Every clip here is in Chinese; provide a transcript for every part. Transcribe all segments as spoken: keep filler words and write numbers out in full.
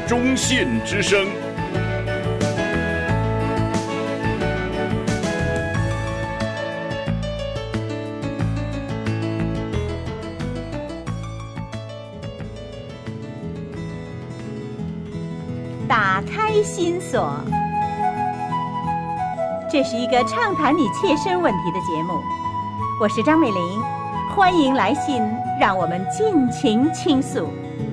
中信之声。 打开心锁，这是一个畅谈你切身问题的节目。我是张美玲，欢迎来信，让我们尽情倾诉。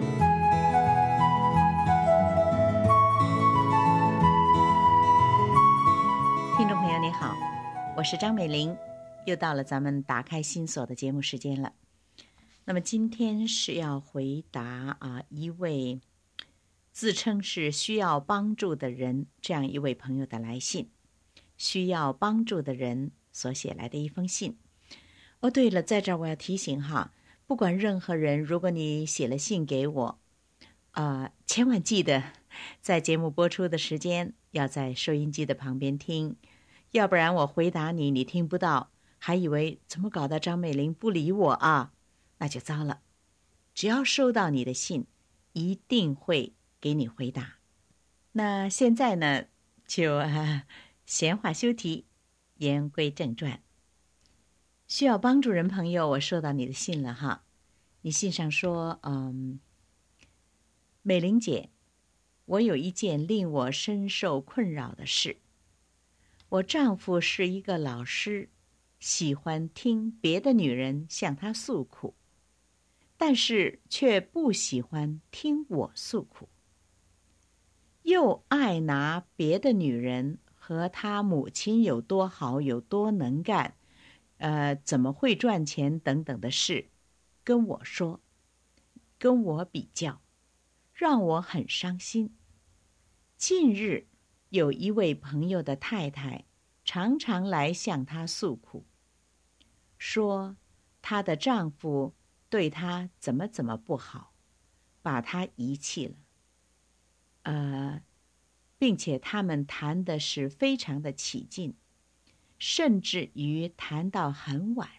听众朋友你好，我是张美玲，又到了咱们打开心锁的节目时间了。那么今天是要回答啊一位自称是需要帮助的人这样一位朋友的来信，需要帮助的人所写来的一封信。哦，对了，在这儿我要提醒哈，不管任何人，如果你写了信给我，呃，千万记得在节目播出的时间要在收音机的旁边听，要不然我回答你，你听不到，还以为怎么搞到张美玲不理我啊，那就糟了。只要收到你的信，一定会给你回答。那现在呢，就、啊、闲话休提，言归正传。需要帮助人朋友，我收到你的信了哈。你信上说，嗯，美玲姐，我有一件令我深受困扰的事。我丈夫是一个老师，喜欢听别的女人向他诉苦，但是却不喜欢听我诉苦。又爱拿别的女人和他母亲有多好，有多能干，呃，怎么会赚钱等等的事跟我说，跟我比较，让我很伤心。近日有一位朋友的太太常常来向她诉苦，说她的丈夫对她怎么怎么不好，把她遗弃了。呃，并且他们谈的是非常的起劲，甚至于谈到很晚。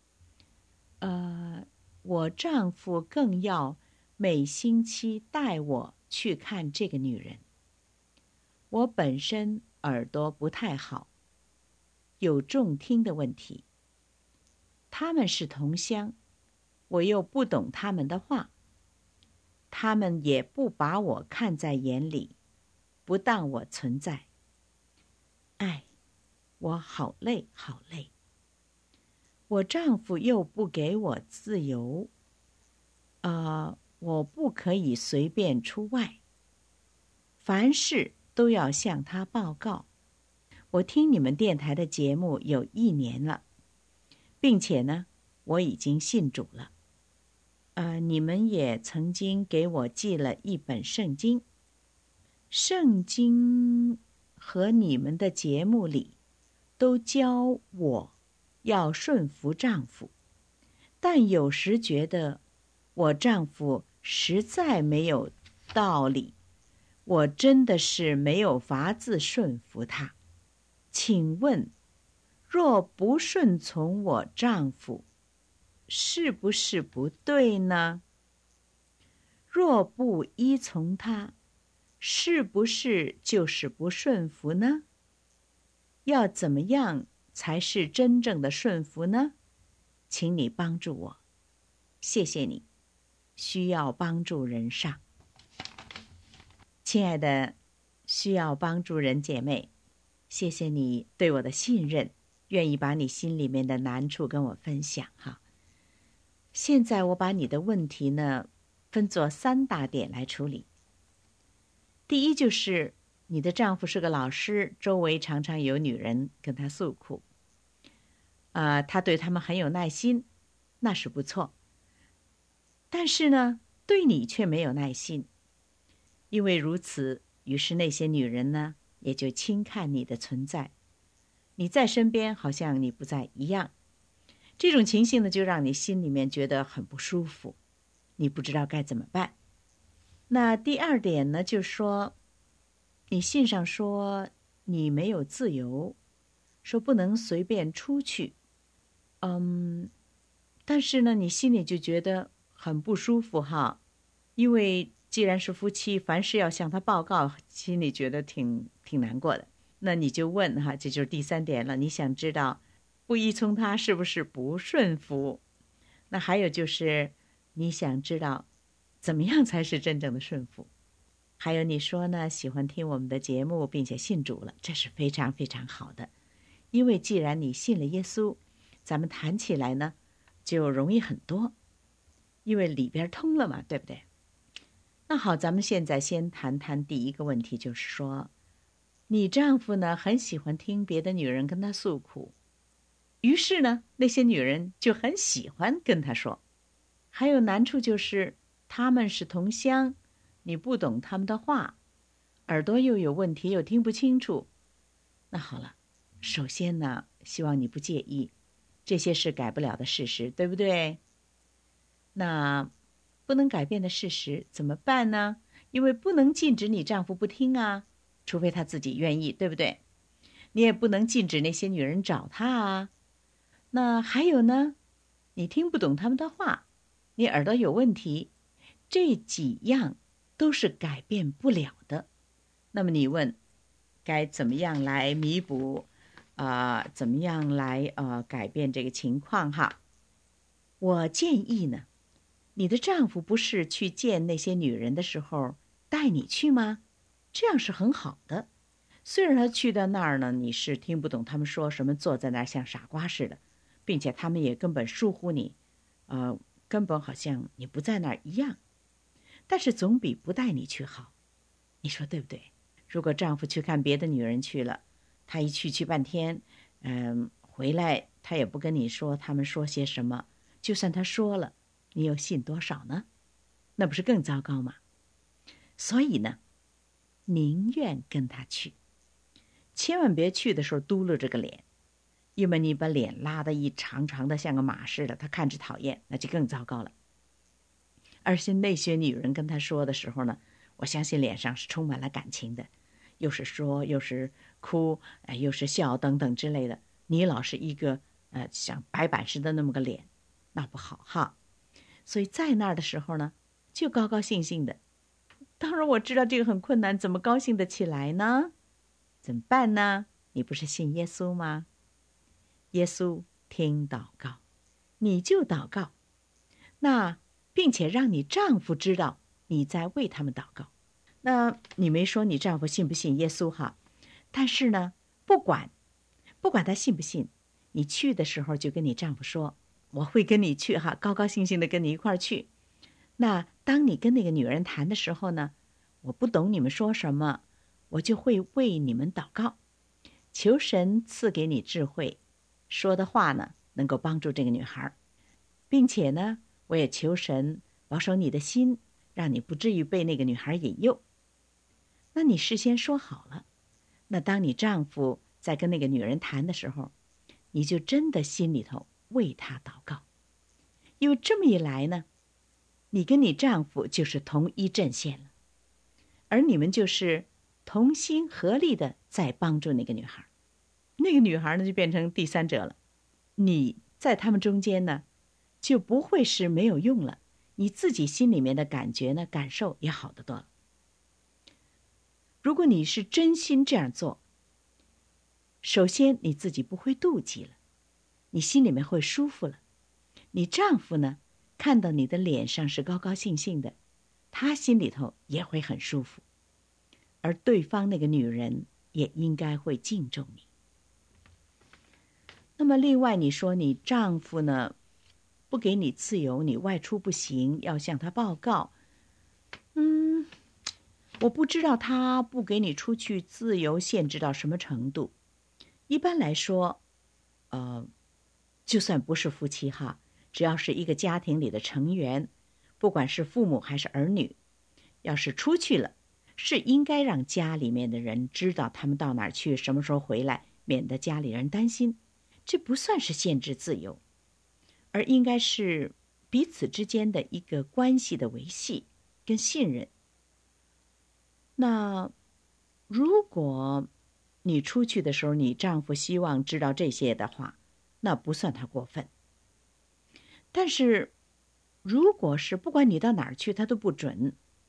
呃，我丈夫更要每星期带我去看这个女人。我本身耳朵不太好，有重听的问题。他们是同乡，我又不懂他们的话。他们也不把我看在眼里，不当我存在。哎，我好累好累。我丈夫又不给我自由，呃，我不可以随便出外，凡事都要向他报告。我听你们电台的节目有一年了，并且呢，我已经信主了。呃，你们也曾经给我寄了一本圣经，圣经和你们的节目里都教我要顺服丈夫，但有时觉得我丈夫实在没有道理，我真的是没有法子顺服他。请问，若不顺从我丈夫，是不是不对呢？若不依从他，是不是就是不顺服呢？要怎么样才是真正的顺服呢？请你帮助我，谢谢你。需要帮助人上。亲爱的需要帮助人姐妹，谢谢你对我的信任，愿意把你心里面的难处跟我分享哈。现在我把你的问题呢分作三大点来处理。第一就是你的丈夫是个老师，周围常常有女人跟他诉苦，呃，他对他们很有耐心，那是不错。但是呢，对你却没有耐心，因为如此，于是那些女人呢也就轻看你的存在，你在身边好像你不在一样。这种情形呢，就让你心里面觉得很不舒服，你不知道该怎么办。那第二点呢，就是说，你信上说你没有自由，说不能随便出去，嗯，但是呢，你心里就觉得很不舒服哈，因为既然是夫妻，凡事要向他报告，心里觉得挺挺难过的。那你就问哈，这就是第三点了。你想知道不依从他是不是不顺服？那还有就是你想知道怎么样才是真正的顺服？还有你说呢，喜欢听我们的节目，并且信主了，这是非常非常好的。因为既然你信了耶稣，咱们谈起来呢就容易很多，因为里边通了嘛，对不对？那好，咱们现在先谈谈第一个问题，就是说你丈夫呢很喜欢听别的女人跟他诉苦，于是呢那些女人就很喜欢跟他说。还有难处就是他们是同乡，你不懂他们的话，耳朵又有问题，又听不清楚。那好了，首先呢，希望你不介意，这些是改不了的事实，对不对？那不能改变的事实怎么办呢？因为不能禁止你丈夫不听啊，除非他自己愿意，对不对？你也不能禁止那些女人找他啊。那还有呢，你听不懂他们的话，你耳朵有问题，这几样都是改变不了的。那么你问该怎么样来弥补啊、呃？怎么样来呃改变这个情况哈？我建议呢，你的丈夫不是去见那些女人的时候带你去吗？这样是很好的。虽然他去到那儿呢，你是听不懂他们说什么，坐在那儿像傻瓜似的，并且他们也根本疏忽你，呃，根本好像你不在那儿一样。但是总比不带你去好，你说对不对？如果丈夫去看别的女人去了，他一去去半天，嗯、呃，回来他也不跟你说他们说些什么，就算他说了，你又信多少呢？那不是更糟糕吗？所以呢，宁愿跟他去，千万别去的时候嘟噜着个脸，因为你把脸拉得一长长的像个马似的，他看着讨厌，那就更糟糕了。而且那些女人跟他说的时候呢，我相信脸上是充满了感情的，又是说又是哭，哎，又是笑等等之类的。你老是一个呃像白板似的那么个脸，那不好哈。所以在那儿的时候呢，就高高兴兴的。当然我知道这个很困难，怎么高兴得起来呢？怎么办呢？你不是信耶稣吗？耶稣听祷告，你就祷告，那并且让你丈夫知道你在为他们祷告。那你没说你丈夫信不信耶稣哈？但是呢，不管不管他信不信，你去的时候就跟你丈夫说，我会跟你去哈，高高兴兴的跟你一块儿去。那当你跟那个女人谈的时候呢，我不懂你们说什么，我就会为你们祷告，求神赐给你智慧，说的话呢能够帮助这个女孩，并且呢，我也求神保守你的心，让你不至于被那个女孩引诱。那你事先说好了，那当你丈夫在跟那个女人谈的时候，你就真的心里头为她祷告，因为这么一来呢，你跟你丈夫就是同一阵线了，而你们就是同心合力的在帮助那个女孩。那个女孩呢就变成第三者了，你在他们中间呢就不会是没有用了，你自己心里面的感觉呢感受也好得多了。如果你是真心这样做，首先你自己不会妒忌了，你心里面会舒服了，你丈夫呢看到你的脸上是高高兴兴的，他心里头也会很舒服，而对方那个女人也应该会敬重你。那么另外你说你丈夫呢不给你自由，你外出不行，要向他报告。嗯，我不知道他不给你出去自由限制到什么程度。一般来说，呃，就算不是夫妻哈，只要是一个家庭里的成员，不管是父母还是儿女，要是出去了，是应该让家里面的人知道他们到哪儿去，什么时候回来，免得家里人担心。这不算是限制自由，而应该是彼此之间的一个关系的维系跟信任。那如果你出去的时候，你丈夫希望知道这些的话，那不算他过分。但是如果是不管你到哪儿去他都不准，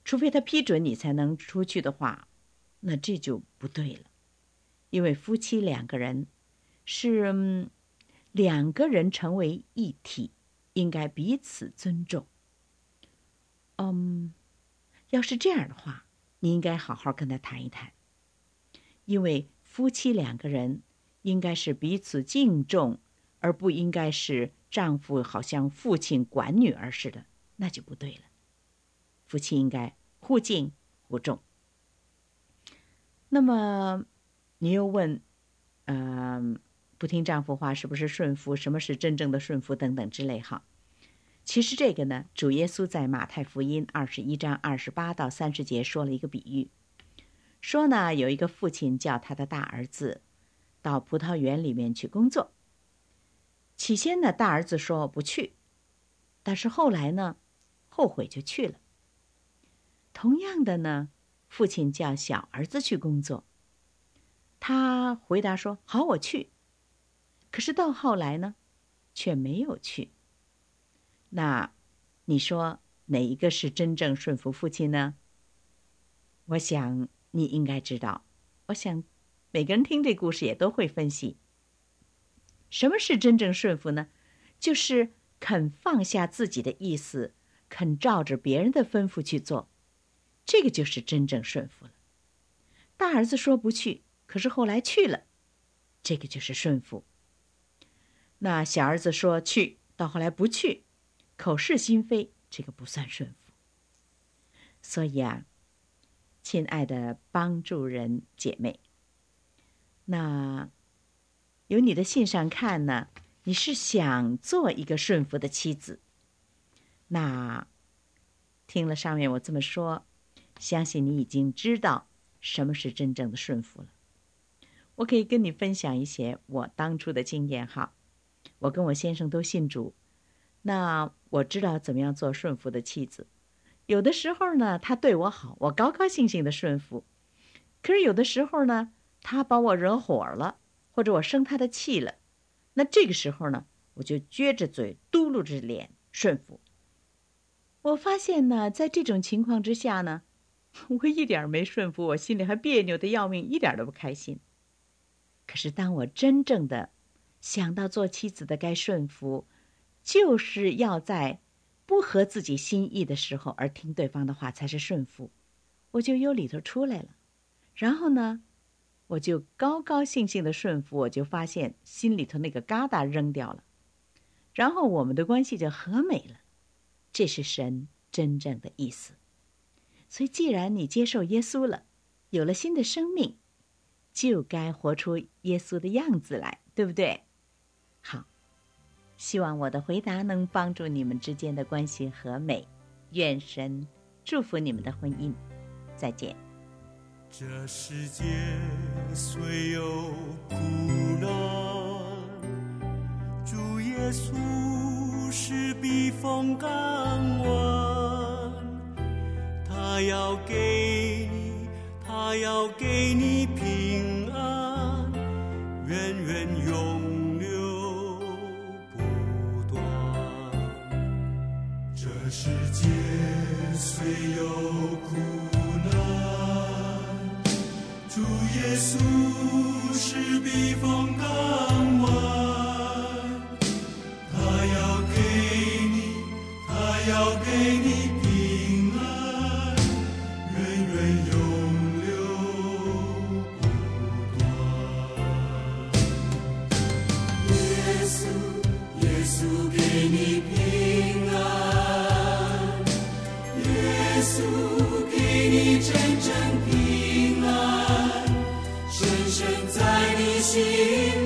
除非他批准你才能出去的话，那这就不对了。因为夫妻两个人是、嗯、两个人成为一体，应该彼此尊重。嗯，要是这样的话，你应该好好跟他谈一谈。因为夫妻两个人应该是彼此敬重，而不应该是丈夫好像父亲管女儿似的，那就不对了。夫妻应该互敬互重。那么你又问，呃，不听丈夫话是不是顺服？什么是真正的顺服？等等之类哈。其实这个呢，主耶稣在马太福音二十一章二十八到三十节说了一个比喻，说呢，有一个父亲叫他的大儿子到葡萄园里面去工作。起先呢，大儿子说不去，但是后来呢，后悔就去了。同样的呢，父亲叫小儿子去工作，他回答说好，我去。可是到后来呢，却没有去。那你说哪一个是真正顺服父亲呢？我想你应该知道，我想每个人听这故事也都会分析，什么是真正顺服呢？就是肯放下自己的意思，肯照着别人的吩咐去做，这个就是真正顺服了。大儿子说不去，可是后来去了，这个就是顺服。那小儿子说去，到后来不去，口是心非，这个不算顺服。所以啊，亲爱的帮助人姐妹，那由你的信上看呢，你是想做一个顺服的妻子。那听了上面我这么说，相信你已经知道什么是真正的顺服了。我可以跟你分享一些我当初的经验哈。我跟我先生都信主，那我知道怎么样做顺服的妻子。有的时候呢，他对我好，我高高兴兴的顺服。可是有的时候呢，他把我惹火了，或者我生他的气了，那这个时候呢，我就撅着嘴嘟噜着脸顺服。我发现呢，在这种情况之下呢，我一点没顺服，我心里还别扭的要命，一点都不开心。可是当我真正的想到做妻子的该顺服，就是要在不合自己心意的时候而听对方的话才是顺服，我就由里头出来了。然后呢，我就高高兴兴的顺服，我就发现心里头那个疙瘩扔掉了，然后我们的关系就和美了。这是神真正的意思。所以既然你接受耶稣了，有了新的生命，就该活出耶稣的样子来，对不对？好，希望我的回答能帮助你们之间的关系和美。愿神祝福你们的婚姻。再见。 这世界虽有苦难，主耶稣是避风港湾，他要给你，他要给你平安，源源永流不断。这世界虽有苦难，主耶稣是避风港湾，他要给你，他要给你平安，源源永流不断。耶稣，耶稣给你平安，耶稣给你真正平安，深深在你心